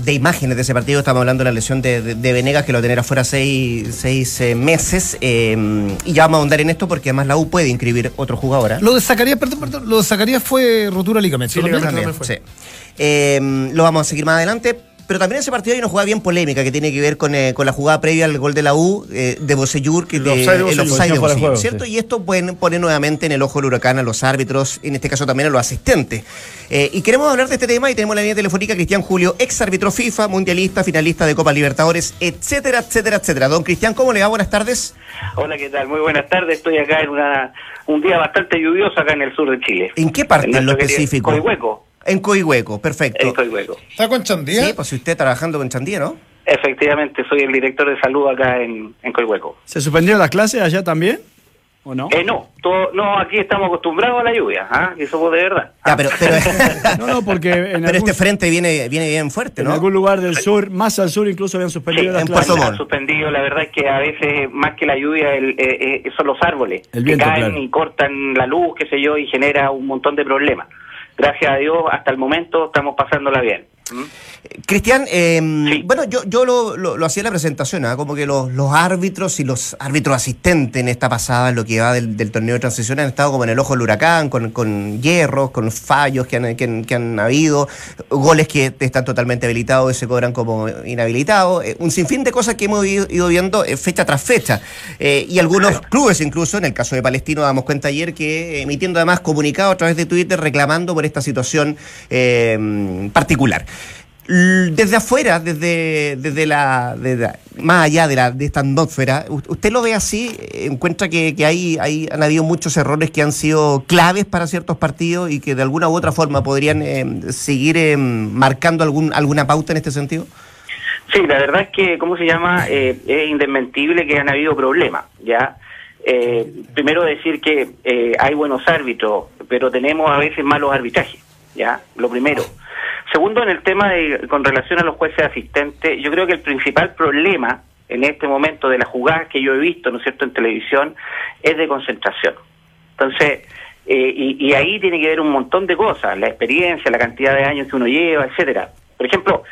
de imágenes de ese partido. Estamos hablando de la lesión de Venegas, que lo tenerá fuera 6 meses. Y ya vamos a ahondar en esto porque además la U puede inscribir otro jugador. Lo de Zacarías, perdón, lo de Zacarías fue rotura de ligamento. Sí, también fue. Sí. Lo vamos a seguir más adelante. Pero también ese partido hay una jugada bien polémica que tiene que ver con la jugada previa al gol de la U de Bocellur, que el offside de Bocellur, ¿cierto? Sí. Y esto pone nuevamente en el ojo del huracán a los árbitros, en este caso también a los asistentes. Y queremos hablar de este tema y tenemos la línea telefónica Cristian Julio, ex árbitro FIFA, mundialista, finalista de Copa Libertadores, etcétera, etcétera, etcétera. Don Cristian, ¿cómo le va? Buenas tardes. Hola, ¿qué tal? Muy buenas tardes. Estoy acá en un día bastante lluvioso acá en el sur de Chile. ¿En qué parte en lo específico? Coihueco. En Coihueco, perfecto. En Coihueco. ¿Está con Chandía? Sí, pues si usted trabajando con Chandía, ¿no? Efectivamente, soy el director de salud acá en Coihueco. ¿Se suspendieron las clases allá también? ¿O no? No, aquí estamos acostumbrados a la lluvia, eso de verdad. Ya, pero no, porque este frente viene bien fuerte, ¿no? En algún lugar del sur, más al sur incluso habían suspendido las clases. Han suspendido, la verdad es que a veces más que la lluvia son los árboles el viento, que caen, claro, y cortan la luz, qué sé yo, y genera un montón de problemas. Gracias a Dios, hasta el momento estamos pasándola bien. Cristian, sí. Bueno, yo lo hacía en la presentación, como que los árbitros y los árbitros asistentes en esta pasada, en lo que va del torneo de transición, han estado como en el ojo del huracán, con hierros, con fallos que han habido, goles que están totalmente habilitados y se cobran como inhabilitados, un sinfín de cosas que hemos ido viendo fecha tras fecha, y algunos clubes incluso, en el caso de Palestino damos cuenta ayer que emitiendo además comunicados a través de Twitter reclamando por esta situación particular. Desde afuera, más allá de esta atmósfera, ¿usted lo ve así? ¿Encuentra que han habido muchos errores que han sido claves para ciertos partidos y que de alguna u otra forma podrían seguir marcando alguna pauta en este sentido? Sí, la verdad es que, es indesmentible que han habido problemas, ¿ya? Primero decir que hay buenos árbitros, pero tenemos a veces malos arbitrajes, ¿ya? Lo primero. Segundo, en el tema con relación a los jueces asistentes, yo creo que el principal problema en este momento de las jugadas que yo he visto, ¿no es cierto?, en televisión, es de concentración. Entonces, y ahí tiene que ver un montón de cosas, la experiencia, la cantidad de años que uno lleva, etcétera. Por ejemplo,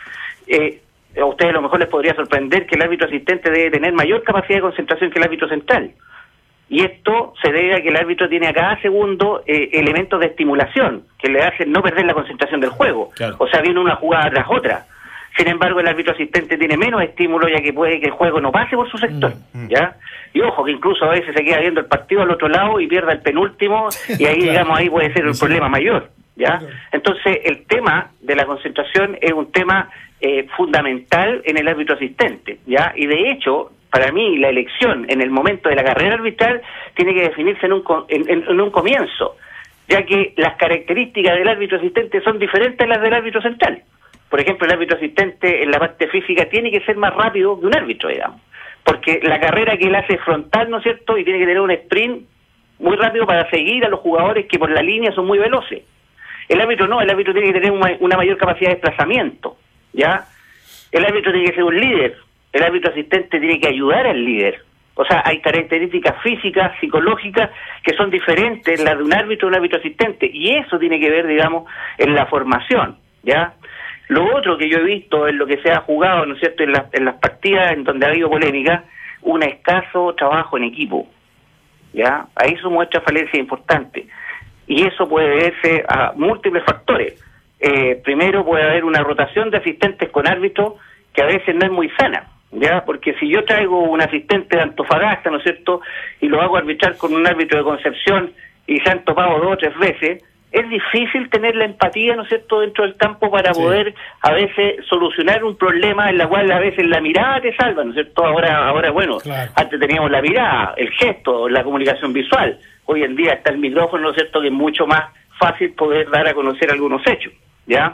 a ustedes a lo mejor les podría sorprender que el árbitro asistente debe tener mayor capacidad de concentración que el árbitro central. Y esto se debe a que el árbitro tiene a cada segundo elementos de estimulación que le hacen no perder la concentración del juego. Claro. O sea, viene una jugada tras otra. Sin embargo, el árbitro asistente tiene menos estímulo, ya que puede que el juego no pase por su sector, ¿ya? Y ojo, que incluso a veces se queda viendo el partido al otro lado y pierda el penúltimo, y ahí, digamos, ahí puede ser un problema mayor, ¿ya? Entonces, el tema de la concentración es un tema fundamental en el árbitro asistente, ¿ya? Y de hecho, para mí, la elección en el momento de la carrera arbitral tiene que definirse en un comienzo, ya que las características del árbitro asistente son diferentes a las del árbitro central. Por ejemplo, el árbitro asistente en la parte física tiene que ser más rápido que un árbitro, digamos, porque la carrera que él hace es frontal, ¿no es cierto?, y tiene que tener un sprint muy rápido para seguir a los jugadores que por la línea son muy veloces. El árbitro no, el árbitro tiene que tener una mayor capacidad de desplazamiento, ¿ya? El árbitro tiene que ser un líder. El árbitro asistente tiene que ayudar al líder. O sea, hay características físicas, psicológicas, que son diferentes las de un árbitro y un árbitro asistente. Y eso tiene que ver, digamos, en la formación, ¿ya? Lo otro que yo he visto en lo que se ha jugado, ¿no es cierto?, en las partidas en donde ha habido polémica, un escaso trabajo en equipo, ¿ya? Ahí eso muestra falencias importantes. Y eso puede deberse a múltiples factores. Primero, puede haber una rotación de asistentes con árbitros que a veces no es muy sana, ¿ya? Porque si yo traigo un asistente de Antofagasta, ¿no es cierto?, y lo hago arbitrar con un árbitro de Concepción y se han topado 2 o 3 veces, es difícil tener la empatía, ¿no es cierto?, dentro del campo para poder a veces solucionar un problema en la cual a veces la mirada te salva, ¿no es cierto? Ahora bueno, claro. Antes teníamos la mirada, el gesto, la comunicación visual. Hoy en día está el micrófono, ¿no es cierto?, que es mucho más fácil poder dar a conocer algunos hechos, ¿ya?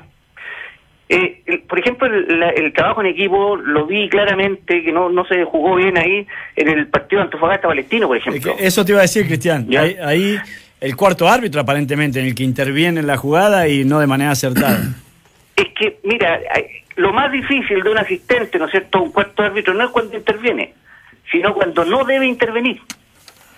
Por ejemplo, el trabajo en equipo lo vi claramente que no se jugó bien ahí en el partido Antofagasta-Palestino, por ejemplo. Eso te iba a decir, Cristian. Ahí el cuarto árbitro, aparentemente, en el que interviene en la jugada y no de manera acertada. Es que, mira, lo más difícil de un asistente, ¿no es cierto?, un cuarto árbitro, no es cuando interviene, sino cuando no debe intervenir.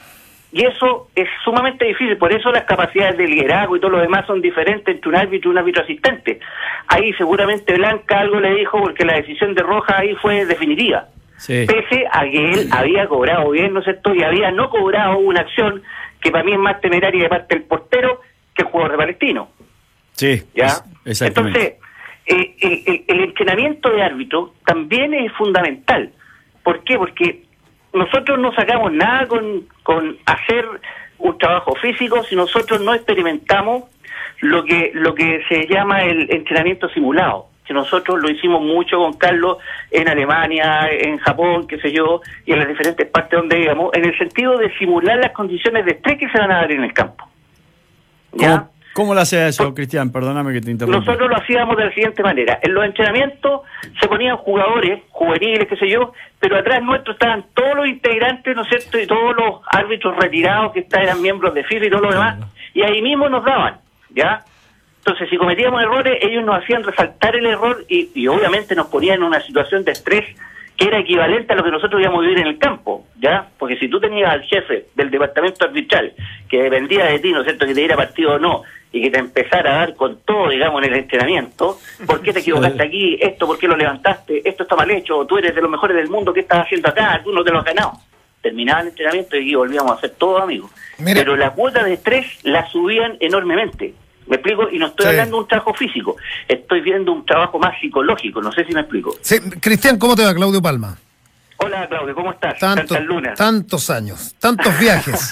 Y eso es sumamente difícil, por eso las capacidades de liderazgo y todo lo demás son diferentes entre un árbitro y un árbitro asistente. Ahí seguramente Blanca algo le dijo porque la decisión de Rojas ahí fue definitiva. Sí. Pese a que él había cobrado bien, ¿no es cierto? Y había no cobrado una acción que para mí es más temeraria de parte del portero que el jugador de Palestino. Sí, ¿Ya? Exactamente. Entonces, el entrenamiento de árbitro también es fundamental. ¿Por qué? Porque nosotros no sacamos nada con hacer un trabajo físico si nosotros no experimentamos lo que se llama el entrenamiento simulado. Que nosotros lo hicimos mucho con Carlos en Alemania, en Japón, qué sé yo, y en las diferentes partes donde íbamos, en el sentido de simular las condiciones de estrés que se van a dar en el campo. ¿Ya? ¿Cómo lo hace eso, Cristian? Perdóname que te interrumpa. Nosotros lo hacíamos de la siguiente manera. En los entrenamientos se ponían jugadores, juveniles, qué sé yo, pero atrás nuestro estaban todos los integrantes, ¿no es cierto?, y todos los árbitros retirados que eran miembros de FIFA y todo lo demás, y ahí mismo nos daban, ¿ya? Entonces, si cometíamos errores, ellos nos hacían resaltar el error y obviamente nos ponían en una situación de estrés que era equivalente a lo que nosotros íbamos a vivir en el campo, ¿ya? Porque si tú tenías al jefe del departamento arbitral que dependía de ti, ¿no es cierto?, que te diera partido o no, y que te empezara a dar con todo, digamos, en el entrenamiento, ¿por qué te equivocaste aquí? Esto, ¿por qué lo levantaste? Esto está mal hecho, tú eres de los mejores del mundo, ¿qué estás haciendo acá? Tú no te lo has ganado. Terminaba el entrenamiento y aquí volvíamos a ser todos amigos. Mira. Pero la cuota de estrés la subían enormemente. ¿Me explico? Y no estoy hablando de un trabajo físico, estoy viendo un trabajo más psicológico, no sé si me explico. Sí, Cristian, ¿cómo te va? Claudio Palma. Hola, Claudio, ¿cómo estás? Tantas lunas. Tantos años, tantos viajes.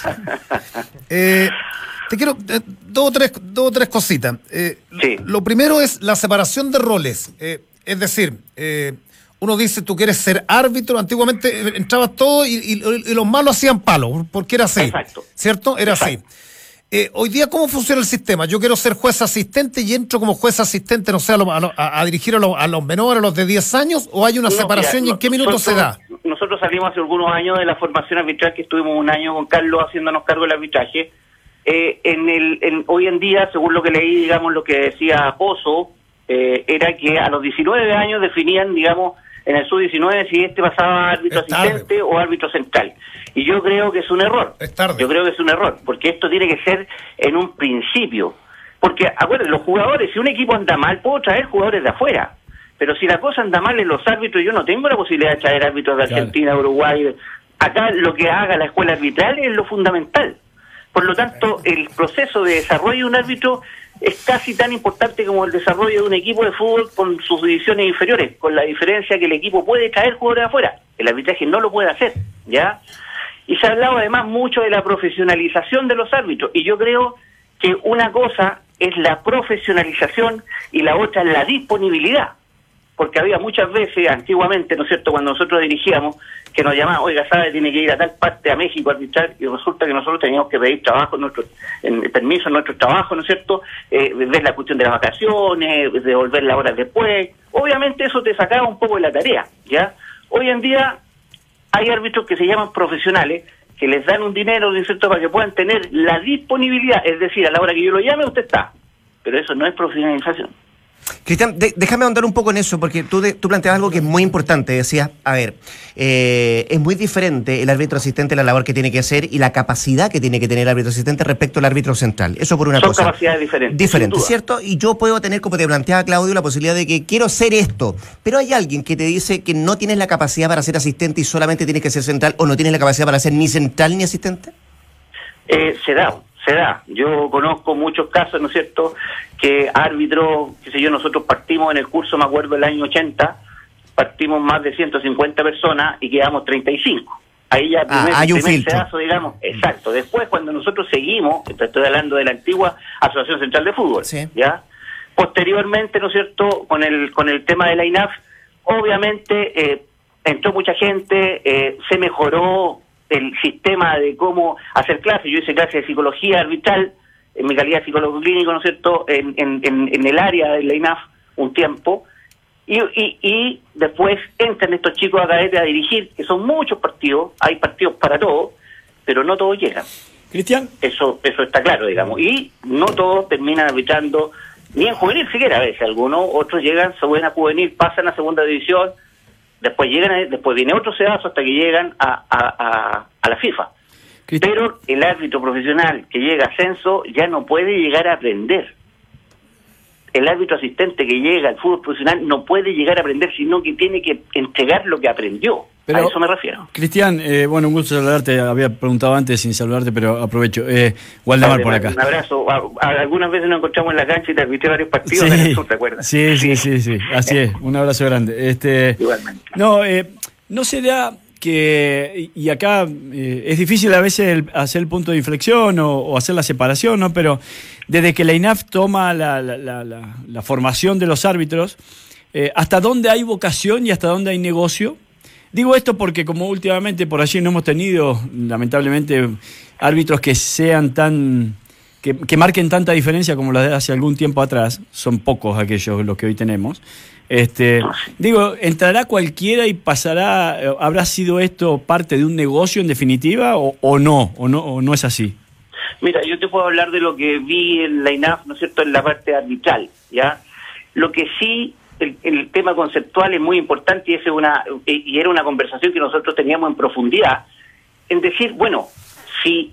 Te quiero dos o tres cositas. Sí. Lo primero es la separación de roles. Es decir, uno dice, tú quieres ser árbitro. Antiguamente entrabas todo y los malos hacían palo, porque era así. Exacto. ¿Cierto? Era Exacto. así. Hoy día, ¿cómo funciona el sistema? Yo quiero ser juez asistente y entro como juez asistente, no sé, a dirigir a los menores, a los de 10 años, ¿o hay una separación y en qué minuto se da? Nosotros salimos hace algunos años de la formación arbitral, que estuvimos un año con Carlos haciéndonos cargo del arbitraje. Hoy en día, según lo que leí, digamos, lo que decía Pozo, era que a los 19 años definían, digamos, en el sub-19 si pasaba a árbitro asistente o árbitro central. Y yo creo que es un error. Es tarde. Yo creo que es un error, porque esto tiene que ser en un principio. Porque, acuérdense, los jugadores, si un equipo anda mal, puedo traer jugadores de afuera. Pero si la cosa anda mal en los árbitros, yo no tengo la posibilidad de traer árbitros de Argentina, Uruguay. Acá lo que haga la escuela arbitral es lo fundamental. Por lo tanto, el proceso de desarrollo de un árbitro es casi tan importante como el desarrollo de un equipo de fútbol con sus divisiones inferiores, con la diferencia que el equipo puede traer jugadores de afuera. El arbitraje no lo puede hacer, ¿ya? Y se ha hablado además mucho de la profesionalización de los árbitros, y yo creo que una cosa es la profesionalización y la otra es la disponibilidad. Porque había muchas veces, antiguamente, ¿no es cierto?, cuando nosotros dirigíamos, que nos llamaban, oiga, sabe, tiene que ir a tal parte, a México, a arbitrar, y resulta que nosotros teníamos que pedir trabajo, permiso en nuestro trabajo, ¿no es cierto?, ver la cuestión de las vacaciones, devolver las horas después. Obviamente eso te sacaba un poco de la tarea, ¿ya? Hoy en día hay árbitros que se llaman profesionales, que les dan un dinero, ¿no es cierto?, para que puedan tener la disponibilidad, es decir, a la hora que yo lo llame, usted está. Pero eso no es profesionalización. Cristian, déjame ahondar un poco en eso, porque tú planteabas algo que es muy importante. Decías, a ver, es muy diferente el árbitro asistente, la labor que tiene que hacer y la capacidad que tiene que tener el árbitro asistente respecto al árbitro central. Eso por una cosa. Son capacidades diferentes. Diferentes, ¿cierto? Y yo puedo tener, como te planteaba Claudio, la posibilidad de que quiero ser esto, pero hay alguien que te dice que no tienes la capacidad para ser asistente y solamente tienes que ser central, o no tienes la capacidad para ser ni central ni asistente. Se da. Yo conozco muchos casos, ¿no es cierto?, que árbitros, qué sé yo, nosotros partimos en el curso, me acuerdo, del año 80, partimos más de 150 personas y quedamos 35. Ahí ya hay un filtro. Sedazo, digamos, exacto. Después, cuando nosotros seguimos, estoy hablando de la antigua Asociación Central de Fútbol, sí, ¿ya? Posteriormente, ¿no es cierto?, con el tema de la INAF, obviamente entró mucha gente, se mejoró el sistema de cómo hacer clases. Yo hice clases de psicología arbitral en mi calidad de psicólogo clínico, ¿no es cierto?, en el área de la INAF un tiempo, y después entran estos chicos acá a dirigir, que son muchos partidos, hay partidos para todos, pero no todos llegan. Cristian. Eso está claro, digamos, y no todos terminan arbitrando, ni en juvenil siquiera a veces, algunos, otros llegan, se vuelven a juvenil, pasan a segunda división, después viene otro sedazo hasta que llegan a la FIFA. Pero el árbitro profesional que llega a ascenso ya no puede llegar a aprender. El árbitro asistente que llega al fútbol profesional no puede llegar a aprender, sino que tiene que entregar lo que aprendió. Pero, a eso me refiero. Cristian, bueno, un gusto saludarte. Había preguntado antes sin saludarte, pero aprovecho. Waldemar por acá. Un abrazo. Algunas veces nos encontramos en la cancha y te arbitré varios partidos, sí, ¿te acuerdas? Sí. Así es. Un abrazo grande. Igualmente. No se da que, y acá es difícil a veces hacer el punto de inflexión o hacer la separación, ¿no? Pero desde que la INAF toma la formación de los árbitros, ¿hasta dónde hay vocación y hasta dónde hay negocio? Digo esto porque como últimamente por allí no hemos tenido, lamentablemente, árbitros que sean que marquen tanta diferencia como las de hace algún tiempo atrás, son pocos aquellos los que hoy tenemos. Digo, ¿entrará cualquiera y pasará, habrá sido esto parte de un negocio en definitiva o no es así? Mira, yo te puedo hablar de lo que vi en la INAF, ¿no es cierto?, en la parte arbitral, ¿ya? Lo que sí, el tema conceptual es muy importante y era una conversación que nosotros teníamos en profundidad, en decir, bueno, si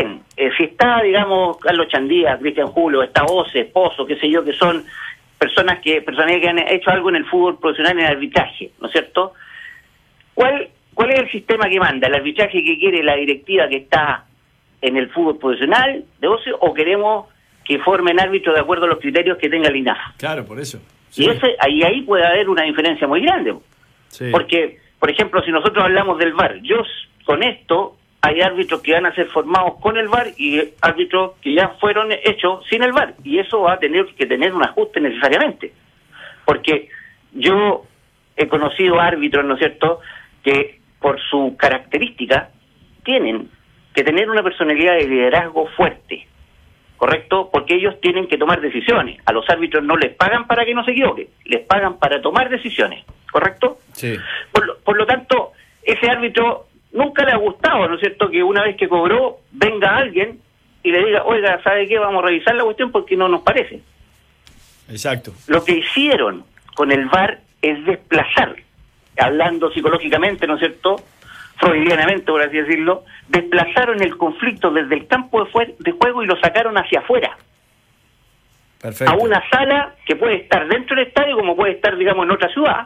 está, digamos, Carlos Chandía, Cristian Julio, está Ose, Pozo, qué sé yo, que son personas que han hecho algo en el fútbol profesional en el arbitraje, ¿no es cierto? ¿Cuál es el sistema que manda? ¿El arbitraje que quiere la directiva que está en el fútbol profesional de Ose o queremos que formen árbitros de acuerdo a los criterios que tenga el INAF? Claro, por eso. Sí. Y ahí puede haber una diferencia muy grande. Sí. Porque, por ejemplo, si nosotros hablamos del VAR, con esto hay árbitros que van a ser formados con el VAR y árbitros que ya fueron hechos sin el VAR. Y eso va a tener que tener un ajuste necesariamente. Porque yo he conocido árbitros, ¿no es cierto?, que por su característica tienen que tener una personalidad de liderazgo fuerte. ¿Correcto? Porque ellos tienen que tomar decisiones. A los árbitros no les pagan para que no se equivoquen, les pagan para tomar decisiones. ¿Correcto? Sí. Por lo tanto, ese árbitro nunca le ha gustado, ¿no es cierto?, que una vez que cobró, venga alguien y le diga, oiga, ¿sabe qué? Vamos a revisar la cuestión porque no nos parece. Exacto. Lo que hicieron con el VAR es desplazar, hablando psicológicamente, ¿no es cierto?, freudianamente, por así decirlo, desplazaron el conflicto desde el campo de juego y lo sacaron hacia afuera. Perfecto. A una sala que puede estar dentro del estadio como puede estar, digamos, en otra ciudad,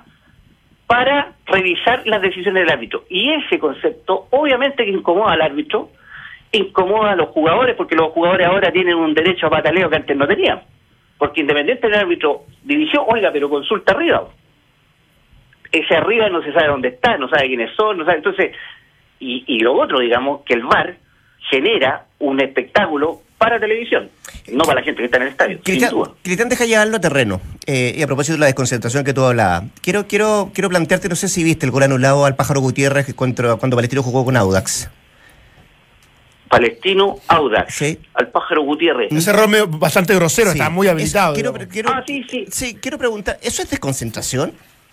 para revisar las decisiones del árbitro. Y ese concepto, obviamente que incomoda al árbitro, incomoda a los jugadores, porque los jugadores ahora tienen un derecho a pataleo que antes no tenían. Porque independiente del árbitro dirigió, oiga, pero consulta arriba. Ese arriba no se sabe dónde está, no sabe quiénes son, no sabe. Entonces, y lo otro, digamos, que el VAR genera un espectáculo para televisión, no para la gente que está en el estadio. Cristian, deja llevarlo a terreno. Y a propósito de la desconcentración que tú hablabas, quiero plantearte, no sé si viste el gol anulado al Pájaro Gutiérrez cuando Palestino jugó con Audax. Palestino Audax, sí. Al Pájaro Gutiérrez. Ese error bastante grosero, sí. Está muy habilitado. Quiero preguntar, ¿eso es desconcentración?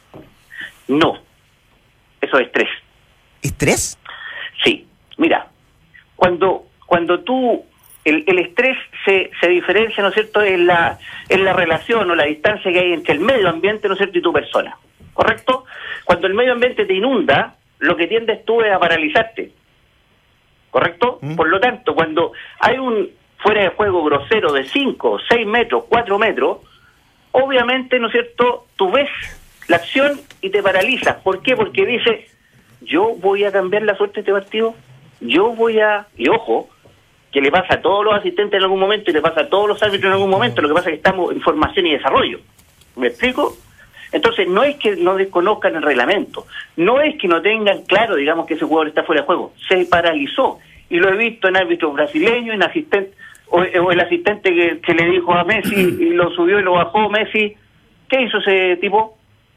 No, eso es estrés. ¿Estrés? Sí, mira, cuando tú, el estrés se diferencia, ¿no es cierto?, en la relación o la distancia que hay entre el medio ambiente, ¿no es cierto?, y tu persona, ¿correcto? Cuando el medio ambiente te inunda, lo que tiendes tú es a paralizarte, ¿correcto? Por lo tanto, cuando hay un fuera de juego grosero de 5, 6 metros, 4 metros, obviamente, ¿no es cierto?, tú ves la acción y te paralizas. ¿Por qué? Porque dices, yo voy a cambiar la suerte de este partido, y ojo, que le pasa a todos los asistentes en algún momento y le pasa a todos los árbitros en algún momento, lo que pasa es que estamos en formación y desarrollo. ¿Me explico? Entonces, no es que no desconozcan el reglamento, no es que no tengan claro, digamos, que ese jugador está fuera de juego, se paralizó, y lo he visto en árbitros brasileños, en asistentes, o el asistente que le dijo a Messi, y lo subió y lo bajó Messi, ¿qué hizo ese tipo?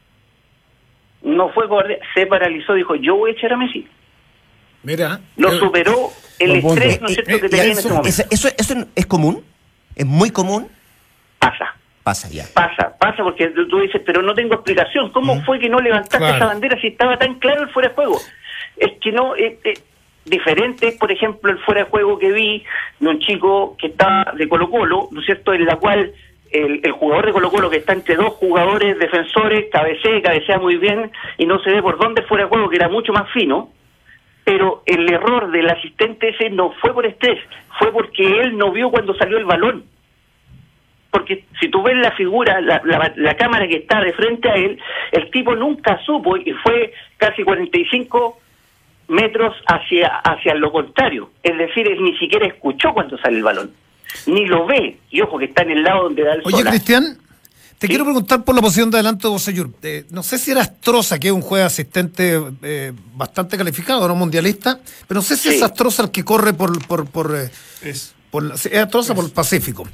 No fue cobarde, se paralizó, dijo, yo voy a echar a Messi. Mira. Lo superó el estrés, ¿no es cierto?, que tenía en ese momento. ¿Eso es común? ¿Es muy común? Pasa ya. Pasa porque tú dices, pero no tengo explicación. ¿Cómo fue que no levantaste esa bandera si estaba tan claro el fuera de juego? Es que no, diferente, por ejemplo, el fuera de juego que vi de un chico que está de Colo-Colo, ¿no es cierto?, en la cual el jugador de Colo-Colo que está entre dos jugadores defensores, cabecea muy bien y no se ve por dónde fuera de juego, que era mucho más fino, pero el error del asistente ese no fue por estrés, fue porque él no vio cuando salió el balón. Porque si tú ves la figura, la cámara que está de frente a él, el tipo nunca supo y fue casi 45 metros hacia lo contrario. Es decir, él ni siquiera escuchó cuando sale el balón, ni lo ve. Y ojo que está en el lado donde da el sol. Oye, Cristian, te quiero preguntar por la posición de adelanto de Bocellur. No sé si era Astroza, que es un juez asistente bastante calificado, no mundialista, pero no sé si es Astroza el que corre es Astroza por el Pacífico.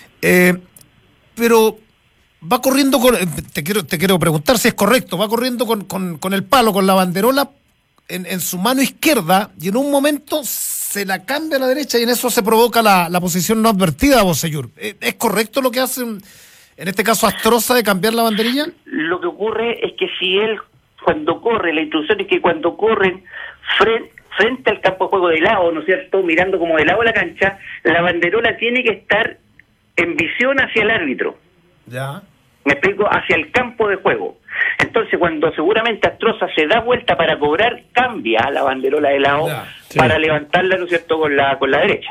Pero va corriendo te quiero preguntar si es correcto, va corriendo con el palo, con la banderola en su mano izquierda, y en un momento se la cambia a la derecha y en eso se provoca la posición no advertida de Bocellur. ¿Es correcto lo que hace en este caso Astroza de cambiar la banderilla? Lo que ocurre es que si él cuando corre, la instrucción es que cuando corren frente al campo de juego de lado, ¿no es cierto?, mirando como de lado a la cancha, la banderola tiene que estar en visión hacia el árbitro. Ya. Me explico, hacia el campo de juego. Entonces, cuando seguramente Astroza se da vuelta para cobrar, cambia la banderola de lado para levantarla, ¿no es cierto?, con la derecha.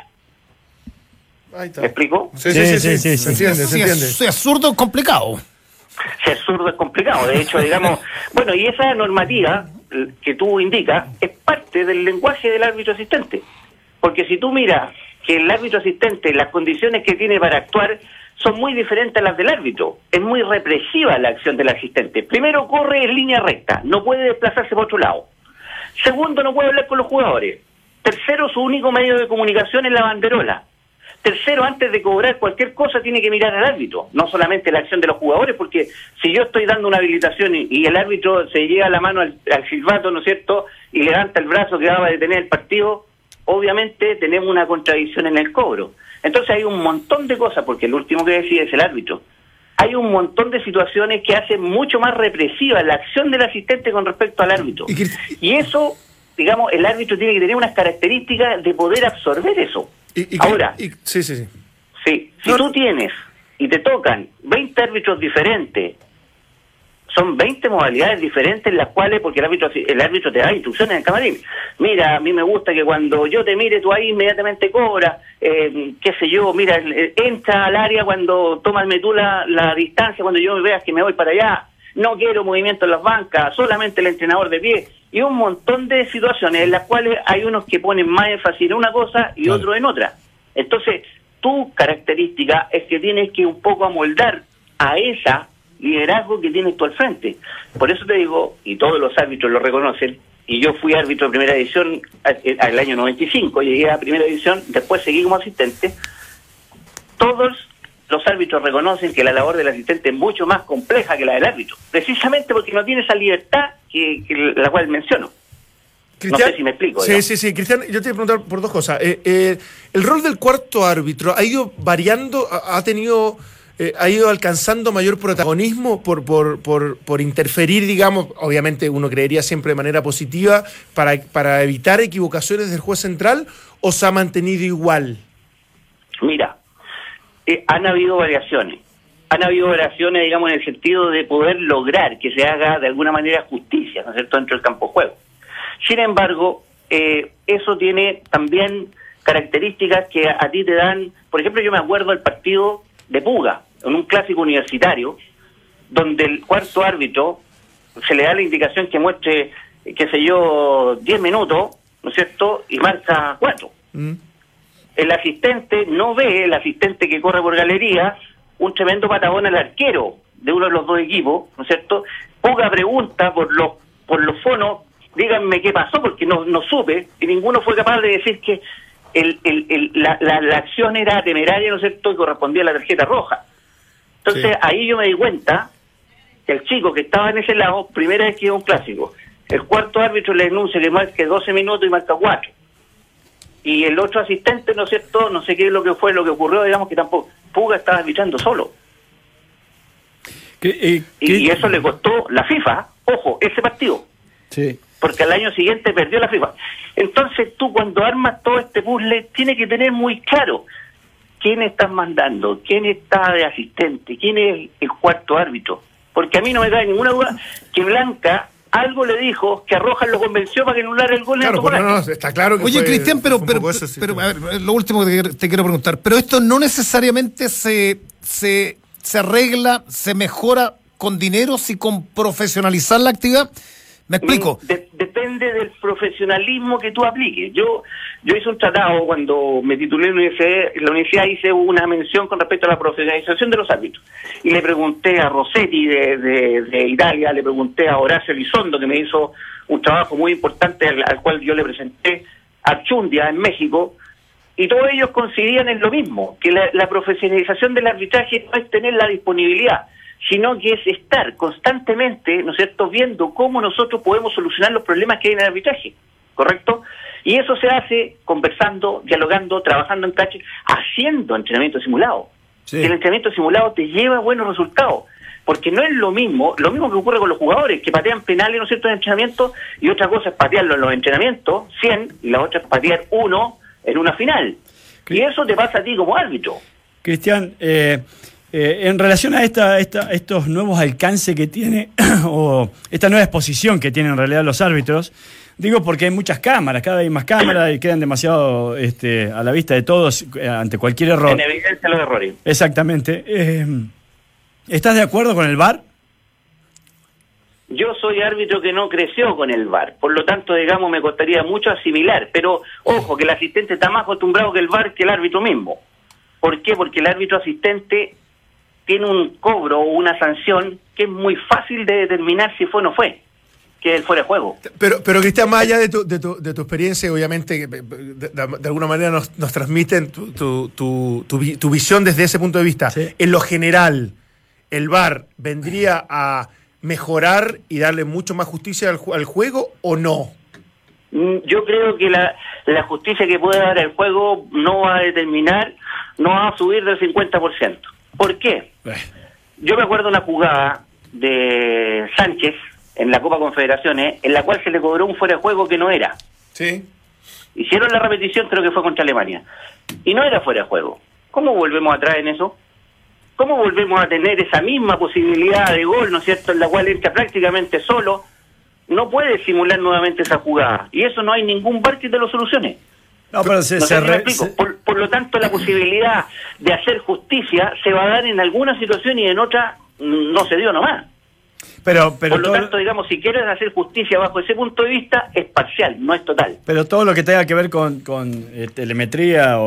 Ahí está. ¿Me explico? Sí. Se entiende. Es absurdo, complicado. Ser zurdo es complicado. De hecho, digamos, bueno, y esa normativa que tú indicas es parte del lenguaje del árbitro asistente. Porque si tú miras que el árbitro asistente, las condiciones que tiene para actuar son muy diferentes a las del árbitro. Es muy represiva la acción del asistente. Primero, corre en línea recta, no puede desplazarse por otro lado. Segundo, no puede hablar con los jugadores. Tercero, su único medio de comunicación es la banderola. Tercero, antes de cobrar cualquier cosa, tiene que mirar al árbitro, no solamente la acción de los jugadores, porque si yo estoy dando una habilitación y el árbitro se lleva la mano al silbato, ¿no es cierto?, y levanta el brazo que va a detener el partido, obviamente tenemos una contradicción en el cobro. Entonces hay un montón de cosas, porque el último que decide es el árbitro. Hay un montón de situaciones que hacen mucho más represiva la acción del asistente con respecto al árbitro. Y eso, digamos, el árbitro tiene que tener unas características de poder absorber eso. Ahora, si tú tienes y te tocan 20 árbitros diferentes, son 20 modalidades diferentes en las cuales, porque el árbitro te da instrucciones en el camarín. Mira, a mí me gusta que cuando yo te mire, tú ahí inmediatamente cobras, qué sé yo, mira, entra al área cuando tómame tú la distancia, cuando yo me veas que me voy para allá, no quiero movimiento en las bancas, solamente el entrenador de pie, y un montón de situaciones en las cuales hay unos que ponen más énfasis en una cosa y otros en otra. Entonces, tu característica es que tienes que un poco amoldar a esa liderazgo que tienes tú al frente. Por eso te digo, y todos los árbitros lo reconocen, y yo fui árbitro de primera división al año 95, llegué a primera división, después seguí como asistente. Todos los árbitros reconocen que la labor del asistente es mucho más compleja que la del árbitro, precisamente porque no tiene esa libertad que la cual menciono. Cristian, no sé si me explico. Sí, Cristian, yo te voy a preguntar por dos cosas. El rol del cuarto árbitro ha ido variando, ha ido alcanzando mayor protagonismo por interferir, digamos, obviamente uno creería siempre de manera positiva, para evitar equivocaciones del juez central, ¿o se ha mantenido igual? Mira, han habido variaciones, digamos, en el sentido de poder lograr que se haga de alguna manera justicia, ¿no es cierto?, dentro del campo de juego. Sin embargo, eso tiene también características que a ti te dan. Por ejemplo, yo me acuerdo del partido de Puga, en un clásico universitario, donde el cuarto árbitro se le da la indicación que muestre, qué sé yo, 10 minutos, ¿no es cierto?, y marca 4. El asistente no ve, el asistente que corre por galería, un tremendo patadón al arquero de uno de los dos equipos, ¿no es cierto? Puga pregunta por los fonos, díganme qué pasó, porque no supe, y ninguno fue capaz de decir que la acción era temeraria, ¿no es cierto?, y correspondía a la tarjeta roja. Entonces ahí yo me di cuenta que el chico que estaba en ese lado, primera vez que iba a un clásico, el cuarto árbitro le denuncia que marque 12 minutos y marca 4. Y el otro asistente, ¿no es cierto?, no sé qué es lo que ocurrió, digamos que tampoco, Puga estaba arbitrando solo. Y eso le costó la FIFA, ojo, ese partido. Sí. Porque al año siguiente perdió la FIFA. Entonces tú, cuando armas todo este puzzle, tienes que tener muy claro quién estás mandando, quién está de asistente, quién es el cuarto árbitro. Porque a mí no me cabe ninguna duda que Blanca algo le dijo que a Rojas lo convenció para que anulara el gol en Claro, el autogol. no, está claro que Oye, fue- Cristian, fue un poco eso, sí. pero a ver, lo último que te quiero preguntar, pero esto no necesariamente se arregla, se mejora con dinero, si con profesionalizar la actividad. ¿Me explico? Depende del profesionalismo que tú apliques. Yo hice un tratado cuando me titulé en la universidad, hice una mención con respecto a la profesionalización de los árbitros. Y le pregunté a Rossetti de Italia, le pregunté a Horacio Elizondo, que me hizo un trabajo muy importante al cual yo le presenté, a Archundia en México, y todos ellos coincidían en lo mismo, que la profesionalización del arbitraje no es tener la disponibilidad, sino que es estar constantemente, ¿no es cierto?, viendo cómo nosotros podemos solucionar los problemas que hay en el arbitraje, ¿correcto? Y eso se hace conversando, dialogando, trabajando en cancha, haciendo entrenamiento simulado. Sí. El entrenamiento simulado te lleva buenos resultados, porque no es lo mismo que ocurre con los jugadores, que patean penales, ¿no es cierto?, en entrenamiento, y otra cosa es patearlo en los entrenamientos, 100, y la otra es patear 1 en una final. Y eso te pasa a ti como árbitro. Cristian, en relación a estos nuevos alcances que tiene, o esta nueva exposición que tienen en realidad los árbitros, digo porque hay muchas cámaras, cada vez hay más cámaras y quedan demasiado a la vista de todos ante cualquier error. En evidencia los errores. Exactamente. ¿Estás de acuerdo con el VAR? Yo soy árbitro que no creció con el VAR, por lo tanto, digamos, me costaría mucho asimilar, pero ojo, que el asistente está más acostumbrado que el VAR que el árbitro mismo. ¿Por qué? Porque el árbitro asistente tiene un cobro o una sanción que es muy fácil de determinar si fue o no fue, que es el fuera de juego. Pero Cristian, más allá de tu experiencia, obviamente, de alguna manera nos transmiten tu visión desde ese punto de vista. Sí. En lo general, ¿el VAR vendría a mejorar y darle mucho más justicia al juego o no? Yo creo que la justicia que puede dar el juego no va a subir del 50%. ¿Por qué? Yo me acuerdo una jugada de Sánchez en la Copa Confederaciones en la cual se le cobró un fuera de juego que no era. Sí. Hicieron la repetición, creo que fue contra Alemania, y no era fuera de juego. ¿Cómo volvemos atrás en eso? ¿Cómo volvemos a tener esa misma posibilidad de gol, ¿no es cierto?, en la cual entra prácticamente solo? No puede simular nuevamente esa jugada, y eso no hay ningún VAR que te lo solucione. No, pero No sé si me explico. Por lo tanto, la posibilidad de hacer justicia se va a dar en alguna situación y en otra no se dio nomás. Pero Por lo todo, tanto, digamos, si quieres hacer justicia bajo ese punto de vista, es parcial, no es total. pero todo lo que tenga que ver con telemetría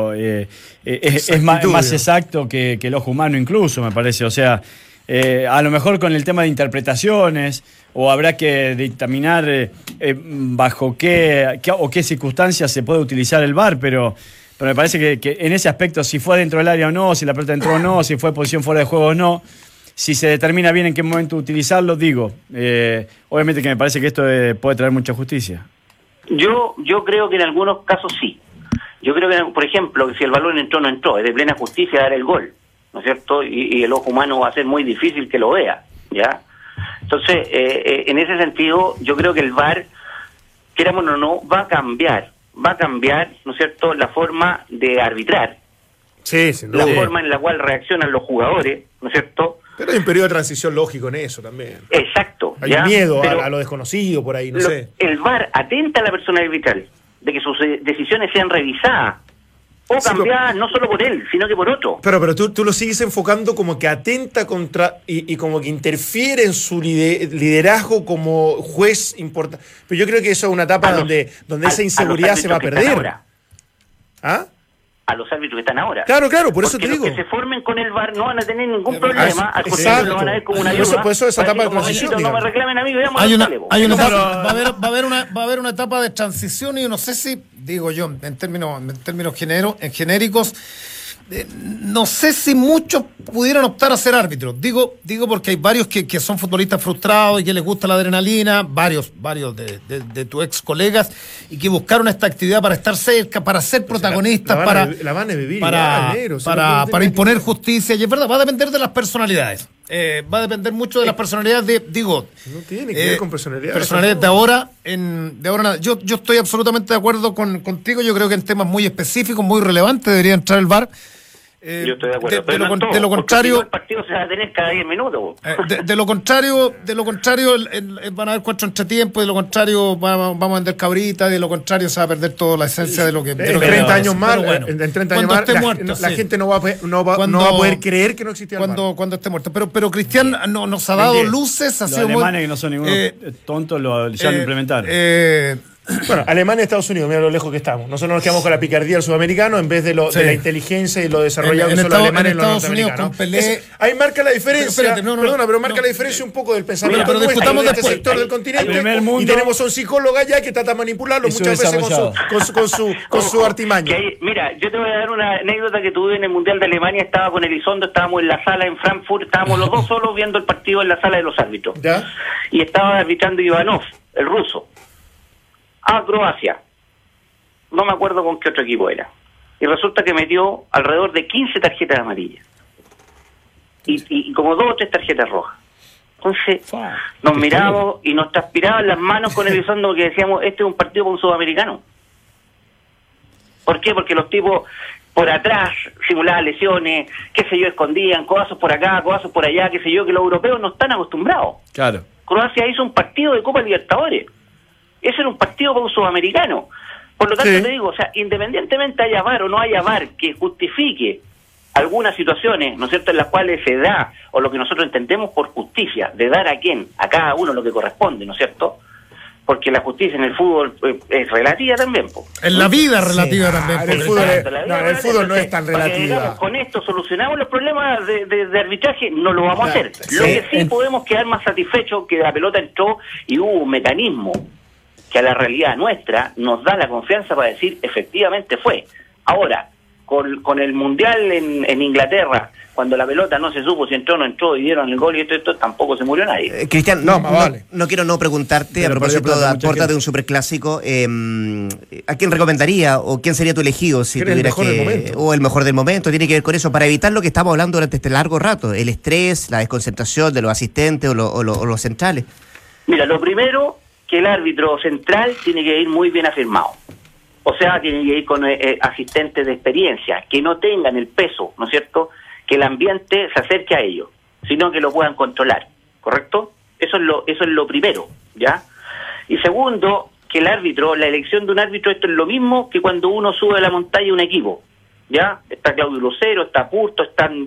es más exacto que el ojo humano incluso, me parece. O sea, a lo mejor con el tema de interpretaciones, o habrá que dictaminar bajo qué circunstancias se puede utilizar el VAR, pero me parece que en ese aspecto, si fue dentro del área o no, si la pelota entró o no, si fue posición fuera de juego o no, si se determina bien en qué momento utilizarlo, obviamente que me parece que esto puede traer mucha justicia. Yo creo que en algunos casos sí. Yo creo que, por ejemplo, que si el balón entró o no entró, es de plena justicia dar el gol, ¿no es cierto? Y el ojo humano va a ser muy difícil que lo vea, ¿ya? Entonces, en ese sentido, yo creo que el VAR, queramos o no, va a cambiar, ¿no es cierto?, la forma de arbitrar, Sí, sin la duda. forma en la cual reaccionan los jugadores, ¿no es cierto? Pero hay un periodo de transición lógico en eso también. Exacto. Hay ¿ya? un miedo Pero a lo desconocido por ahí, no sé. el VAR atenta a la persona arbitral, de que sus decisiones sean revisadas o Sí, cambiadas no solo por él, sino que por otro. Pero tú lo sigues enfocando como que atenta contra y como que interfiere en su liderazgo como juez importante. Pero yo creo que eso es una etapa donde esa inseguridad se va a perder. ¿Ah? A los árbitros que están ahora. Claro, por eso Porque te digo. los que se formen con el VAR no van a tener ningún problema, al contrario exacto. lo van a ver como una Por eso- ayuda. por eso esa Van a etapa decir, de como transición, Benito, no me digamos. reclamen a mí, veamos Hay lo una, que sale, hay una po. etapa, va a haber una etapa de transición, y yo no sé si, digo yo, en términos genéricos, no sé si muchos pudieran optar a ser árbitros. Digo porque hay varios que son futbolistas frustrados y que les gusta la adrenalina, varios de tus ex colegas, y que buscaron esta actividad para estar cerca, para ser protagonistas, la van a vivir para igual, negro, imponer justicia. Y es verdad, va a depender de las personalidades. Va a depender mucho de las personalidades No tiene que ver con personalidad. Personalidades de ahora nada. Yo estoy absolutamente de acuerdo contigo. Yo creo que en temas muy específicos, muy relevantes, debería entrar el VAR. Yo estoy de acuerdo. De lo porque contrario, si no, el partido se va a tener cada 10 minutos. de lo contrario, van a haber 4 entretiempos, de lo contrario vamos a vender cabrita, de lo contrario se va a perder toda la esencia de lo que... En 30 años más, bueno, en 30 años más, la gente no va a poder creer que no existía el VAR. Cuando esté muerto. Pero Cristian nos ha dado luces, ha Los sido alemanes, que no son ningunos tontos, ya lo implementaron. Bueno, Alemania y Estados Unidos, mira lo lejos que estamos. Nosotros nos quedamos con la picardía del sudamericano en vez de la inteligencia y lo desarrollado que son los alemanes y los norteamericanos. Ahí marca la diferencia. Pero marca la diferencia un poco del pensamiento. Pero discutamos de después. este sector del continente. Mundo, y tenemos a un psicólogo allá que trata de manipularlo muchas veces con su artimaña. Mira, yo te voy a dar una anécdota que tuve en el Mundial de Alemania. Estaba con Elizondo, estábamos en la sala en Frankfurt, estábamos los dos solos viendo el partido en la sala de los árbitros. ¿Ya? Y estaba arbitrando Ivanov, el ruso, a Croacia. No me acuerdo con qué otro equipo era. Y resulta que metió alrededor de 15 tarjetas amarillas. Y como 2 o 3 tarjetas rojas. Entonces nos mirábamos y nos transpiraban las manos con Elizondo porque decíamos, este es un partido con un sudamericano. ¿Por qué? Porque los tipos por atrás simulaban lesiones, qué sé yo, escondían, codazos por acá, codazos por allá, qué sé yo, que los europeos no están acostumbrados. Claro. Croacia hizo un partido de Copa Libertadores. Ese era un partido para un sudamericano. Por lo tanto, te digo, o sea, independientemente haya VAR o no haya VAR que justifique algunas situaciones, ¿no es cierto?, en las cuales se da, o lo que nosotros entendemos por justicia, de dar a quién, a cada uno lo que corresponde, ¿no es cierto? Porque la justicia en el fútbol es relativa también. En la vida es relativa también. En el fútbol no es tan relativa. Digamos, con esto solucionamos los problemas de arbitraje, no lo vamos a hacer. Lo que sí podemos quedar más satisfechos que la pelota entró y hubo un mecanismo que a la realidad nuestra nos da la confianza para decir efectivamente fue. Ahora, con el Mundial en Inglaterra, cuando la pelota no se supo si entró o no entró y dieron el gol y esto tampoco se murió nadie. Cristian, no quiero no preguntarte, a propósito de puertas de un superclásico, ¿a quién recomendaría o quién sería tu elegido si tuvieras o el mejor del momento? Tiene que ver con eso, para evitar lo que estamos hablando durante este largo rato, el estrés, la desconcentración de los asistentes o los centrales. Mira, lo primero, que el árbitro central tiene que ir muy bien afirmado. O sea, tiene que ir con asistentes de experiencia, que no tengan el peso, ¿no es cierto?, que el ambiente se acerque a ellos, sino que lo puedan controlar, ¿correcto? Eso es lo primero, ¿ya? Y segundo, que el árbitro, la elección de un árbitro, esto es lo mismo que cuando uno sube a la montaña un equipo, ¿ya? Está Claudio Lucero, está Purto, están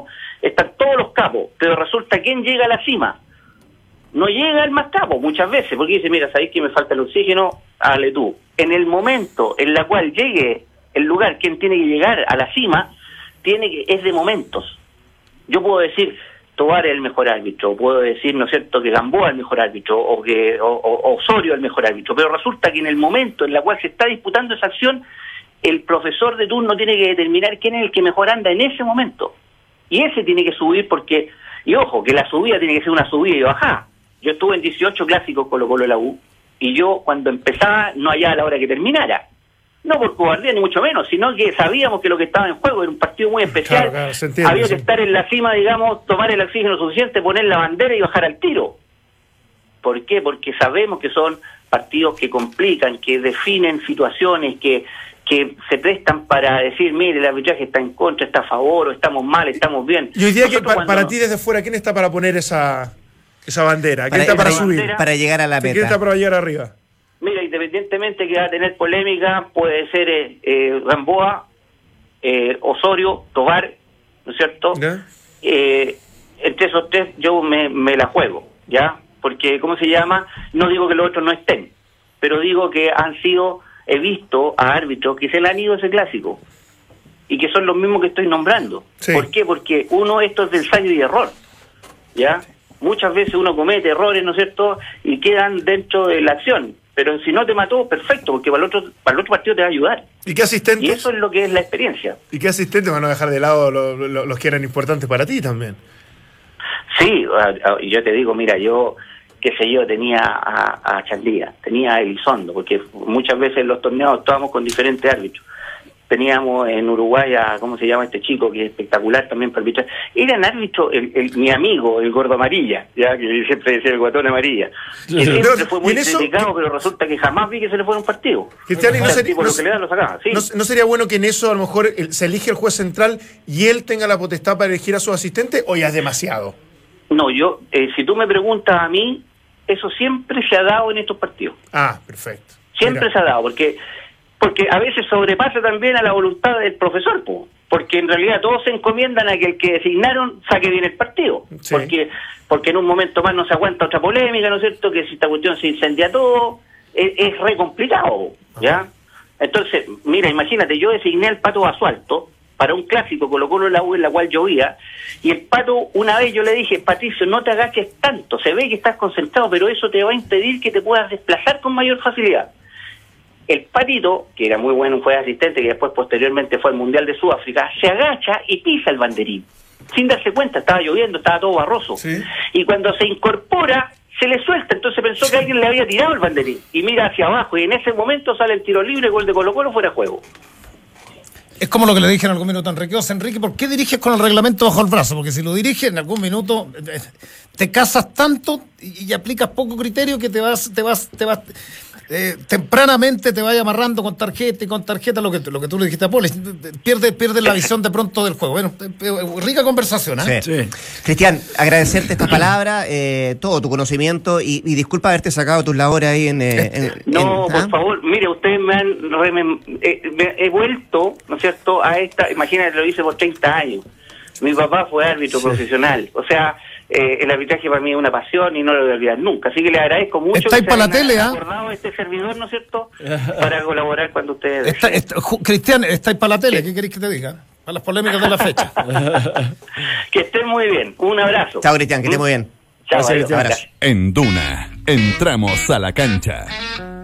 todos los capos, pero resulta, ¿quién llega a la cima? No llega el más capo muchas veces, porque dice, mira, ¿sabéis que me falta el oxígeno? Hale tú. En el momento en la cual llegue el lugar, quien tiene que llegar a la cima, es de momentos. Yo puedo decir, Tovar es el mejor árbitro, puedo decir, ¿no es cierto?, que Gamboa es el mejor árbitro, o que Osorio es el mejor árbitro, pero resulta que en el momento en el cual se está disputando esa acción, el profesor de turno tiene que determinar quién es el que mejor anda en ese momento. Y ese tiene que subir porque, y ojo, que la subida tiene que ser una subida y bajada. Yo estuve en 18 clásicos Colo-Colo de la U, y yo cuando empezaba no hallaba la hora que terminara. No por cobardía ni mucho menos, sino que sabíamos que lo que estaba en juego era un partido muy especial. Claro, había que estar en la cima, digamos, tomar el oxígeno suficiente, poner la bandera y bajar al tiro. ¿Por qué? Porque sabemos que son partidos que complican, que definen situaciones, que se prestan para decir, mire, el arbitraje está en contra, está a favor, o estamos mal, estamos bien. Y hoy día, que para ti desde fuera, ¿quién está para poner esa bandera? ¿Quién está para subir? Para llegar a la meta. ¿Quién está para llegar arriba? Mira, independientemente que va a tener polémica, puede ser Gamboa, Osorio, Tovar, ¿no es cierto? Entre esos tres yo me la juego, ¿ya? Porque, ¿cómo se llama? No digo que los otros no estén, pero digo que he visto a árbitros que se le han ido ese clásico y que son los mismos que estoy nombrando. Sí. ¿Por qué? Porque esto es de ensayo y error, ¿ya? Muchas veces uno comete errores, ¿no es cierto?, y quedan dentro de la acción. Pero si no te mató, perfecto, porque para el otro partido te va a ayudar. ¿Y qué asistentes? Y eso es lo que es la experiencia. ¿Y qué asistentes van a dejar de lado los que eran importantes para ti también? Sí, yo te digo, mira, tenía a Chandía, tenía a Elizondo, porque muchas veces en los torneos estábamos con diferentes árbitros. teníamos en Uruguay a, ¿cómo se llama este chico? Que es espectacular también para arbitrar. Eran árbitros, mi amigo, el Gordo Amarilla, ya que siempre decía el Guatón Amarilla. Que siempre fue muy criticado, pero resulta que jamás vi que se le fuera un partido. Cristian, ¿y lo que le dan lo sacaba, sí. ¿No sería bueno que en eso a lo mejor se elige el juez central y él tenga la potestad para elegir a su asistente, o ya es demasiado? No, yo, si tú me preguntas a mí, eso siempre se ha dado en estos partidos. Ah, perfecto. Siempre se ha dado, porque a veces sobrepasa también a la voluntad del profesor, porque en realidad todos se encomiendan a que el que designaron saque bien el partido, sí. porque en un momento más no se aguanta otra polémica, ¿no es cierto?, que si esta cuestión se incendia todo, es re complicado, ¿ya? Entonces, mira, imagínate, yo designé al Pato Basualto para un clásico Colo-Colo la U en la cual llovía, y el Pato, una vez yo le dije, Patricio, no te agaches tanto, se ve que estás concentrado, pero eso te va a impedir que te puedas desplazar con mayor facilidad. El Patito, que era muy bueno, fue asistente, que después posteriormente fue al Mundial de Sudáfrica, se agacha y pisa el banderín, sin darse cuenta, estaba lloviendo, estaba todo barroso, sí. Y cuando se incorpora, se le suelta, entonces pensó que alguien le había tirado el banderín, y mira hacia abajo, y en ese momento sale el tiro libre, gol de Colo-Colo, fuera de juego. Es como lo que le dije en algún minuto a Enrique. Enrique, ¿por qué diriges con el reglamento bajo el brazo? Porque si lo diriges en algún minuto te casas tanto y aplicas poco criterio que te vas tempranamente te vaya amarrando con tarjeta lo que tú le dijiste a Poli. Pierde la visión de pronto del juego. Bueno, rica conversación, ¿eh? Sí. Cristian, agradecerte estas palabras, todo tu conocimiento y disculpa haberte sacado tus labores ahí por favor, mire, ustedes he vuelto, ¿no es cierto?, a esta, imagínate, lo hice por 30 años. Mi papá fue árbitro profesional, o sea, el arbitraje para mí es una pasión y no lo voy a olvidar nunca, así que le agradezco mucho. Estáis para la tele, acordado este servidor, ¿no es cierto?, para colaborar cuando ustedes Cristian, estáis para la tele, ¿qué queréis que te diga? Para las polémicas de la fecha. Que estén muy bien, un abrazo. Chao, Cristian, que estés muy bien. Chao, abrazo. En Duna, entramos a la cancha.